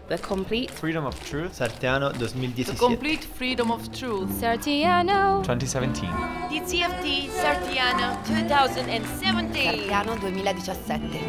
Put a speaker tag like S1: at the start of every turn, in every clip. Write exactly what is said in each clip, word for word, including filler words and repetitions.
S1: The Complete
S2: Freedom of Truth
S3: Sartiano
S4: The
S3: twenty diciassette.
S4: Complete Freedom of Truth
S1: Sartiano
S2: twenty seventeen.
S5: D C F T Sartiano twenty seventeen.
S6: Sartiano duemiladiciassette.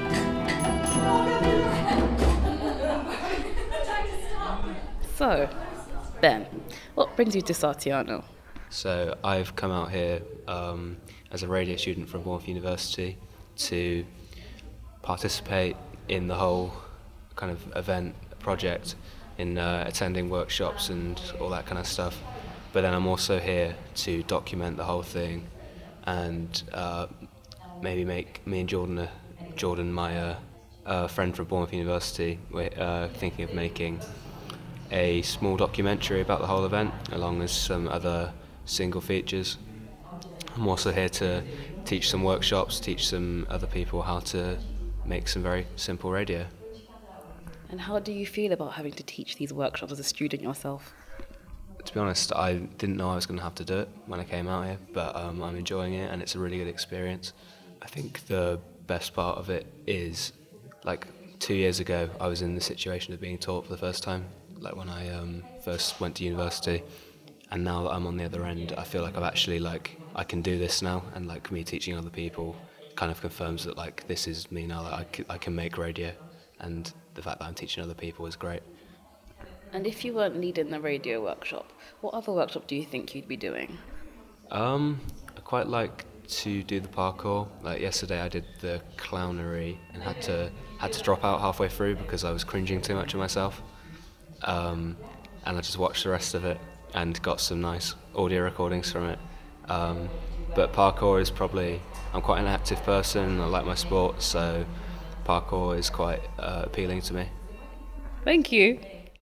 S1: So, Ben, what brings you to Sartiano?
S7: So I've come out here um, as a radio student from Bournemouth University to participate in the whole kind of event project, in uh, attending workshops and all that kind of stuff. But then I'm also here to document the whole thing and uh, maybe make me and Jordan, uh, Jordan, my uh, uh, friend from Bournemouth University, we're uh, thinking of making a small documentary about the whole event, along with some other single features. I'm also here to teach some workshops, teach some other people how to make some very simple radio.
S1: And how do you feel about having to teach these workshops as a student yourself?
S7: To be honest, I didn't know I was going to have to do it when I came out here, but um, I'm enjoying it and it's a really good experience. I think the best part of it is, like, two years ago I was in the situation of being taught for the first time, like when I um, first went to university, and now that I'm on the other end, I feel like I've actually, like, I can do this now, and like me teaching other people kind of confirms that, like, this is me now, that I, c- I can make radio, and the fact that I'm teaching other people is great.
S1: And if you weren't leading the radio workshop, what other workshop do you think you'd be doing?
S7: Um, I quite like to do the parkour. Like yesterday I did the clownery and had to had to drop out halfway through because I was cringing too much of myself. Um, and I just watched the rest of it and got some nice audio recordings from it. Um, but parkour is probably, I'm quite an active person, I like my sport, so parkour is quite uh, appealing to me.
S1: Thank you.